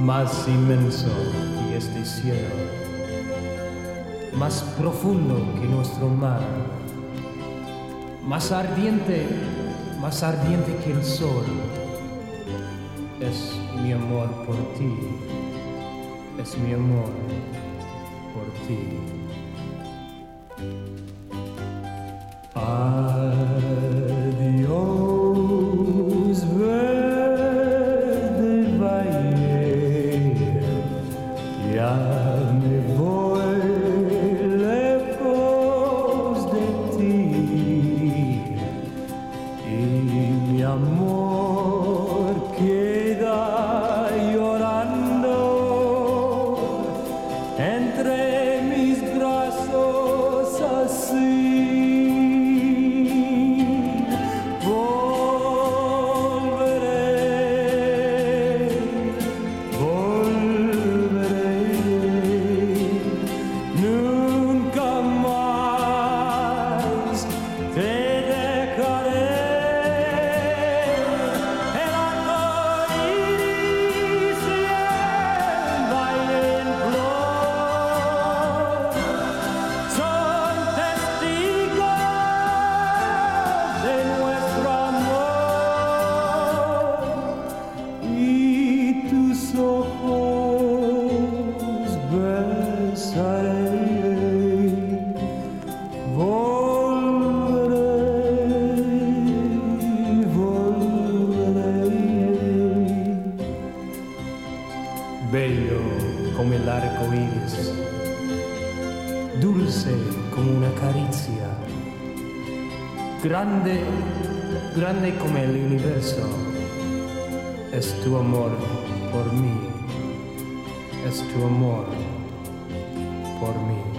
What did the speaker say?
más inmenso que este cielo, más profundo que nuestro mar, más ardiente que el sol. Es mi amor por ti, es mi amor por ti. Adiós, verde valle, ya me voy lejos de ti, y mi amor queda llorando entre mis brazos así. Bello como el arco iris, dulce como una caricia, grande como el universo. Es tu amor por mí, es tu amor por mí.